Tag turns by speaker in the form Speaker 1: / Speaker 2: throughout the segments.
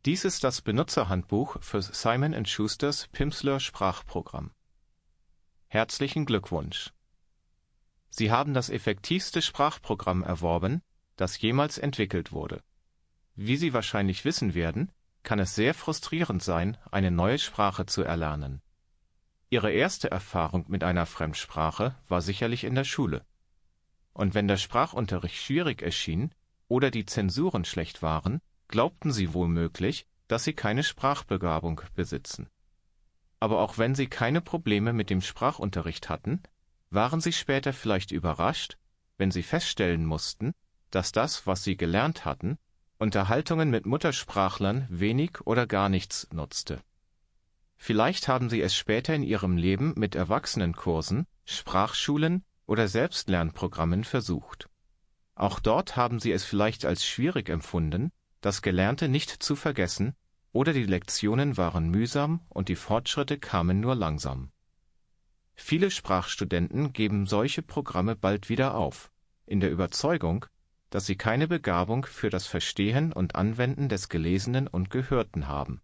Speaker 1: Dies ist das Benutzerhandbuch für Simon & Schusters Pimsleur Sprachprogramm. Herzlichen Glückwunsch! Sie haben das effektivste Sprachprogramm erworben, das jemals entwickelt wurde. Wie Sie wahrscheinlich wissen werden, kann es sehr frustrierend sein, eine neue Sprache zu erlernen. Ihre erste Erfahrung mit einer Fremdsprache war sicherlich in der Schule. Und wenn der Sprachunterricht schwierig erschien oder die Zensuren schlecht waren, glaubten Sie womöglich, dass Sie keine Sprachbegabung besitzen. Aber auch wenn Sie keine Probleme mit dem Sprachunterricht hatten, waren Sie später vielleicht überrascht, wenn Sie feststellen mussten, dass das, was Sie gelernt hatten, Unterhaltungen mit Muttersprachlern wenig oder gar nichts nutzte. Vielleicht haben Sie es später in Ihrem Leben mit Erwachsenenkursen, Sprachschulen oder Selbstlernprogrammen versucht. Auch dort haben Sie es vielleicht als schwierig empfunden, das Gelernte nicht zu vergessen, oder die Lektionen waren mühsam und die Fortschritte kamen nur langsam. Viele Sprachstudenten geben solche Programme bald wieder auf, in der Überzeugung, dass sie keine Begabung für das Verstehen und Anwenden des Gelesenen und Gehörten haben.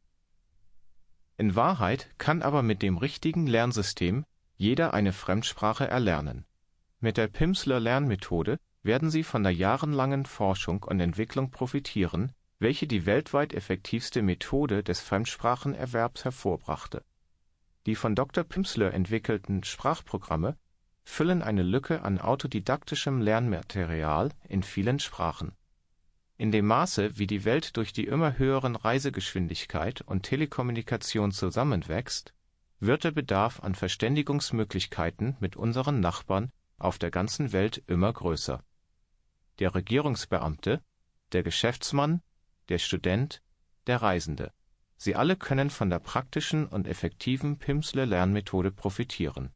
Speaker 1: In Wahrheit kann aber mit dem richtigen Lernsystem jeder eine Fremdsprache erlernen. Mit der Pimsleur-Lernmethode werden Sie von der jahrelangen Forschung und Entwicklung profitieren, welche die weltweit effektivste Methode des Fremdsprachenerwerbs hervorbrachte. Die von Dr. Pimsleur entwickelten Sprachprogramme füllen eine Lücke an autodidaktischem Lernmaterial in vielen Sprachen. In dem Maße, wie die Welt durch die immer höheren Reisegeschwindigkeit und Telekommunikation zusammenwächst, wird der Bedarf an Verständigungsmöglichkeiten mit unseren Nachbarn auf der ganzen Welt immer größer. Der Regierungsbeamte, der Geschäftsmann, der Student, der Reisende. Sie alle können von der praktischen und effektiven Pimsleur-Lernmethode profitieren.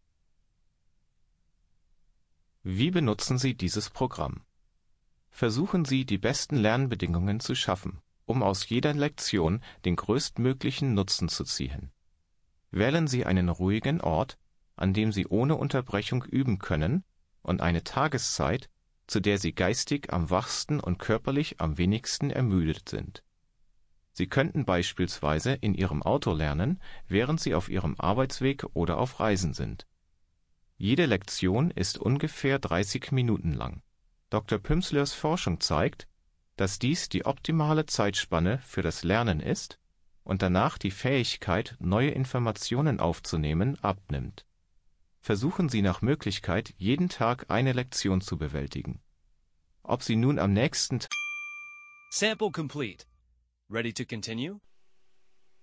Speaker 1: Wie benutzen Sie dieses Programm? Versuchen Sie, die besten Lernbedingungen zu schaffen, um aus jeder Lektion den größtmöglichen Nutzen zu ziehen. Wählen Sie einen ruhigen Ort, an dem Sie ohne Unterbrechung üben können, und eine Tageszeit, zu der Sie geistig am wachsten und körperlich am wenigsten ermüdet sind. Sie könnten beispielsweise in Ihrem Auto lernen, während Sie auf Ihrem Arbeitsweg oder auf Reisen sind. Jede Lektion ist ungefähr 30 Minuten lang. Dr. Pimsleurs Forschung zeigt, dass dies die optimale Zeitspanne für das Lernen ist und danach die Fähigkeit, neue Informationen aufzunehmen, abnimmt. Versuchen Sie nach Möglichkeit, jeden Tag eine Lektion zu bewältigen. Ob Sie nun am nächsten
Speaker 2: Sample complete. Ready to continue?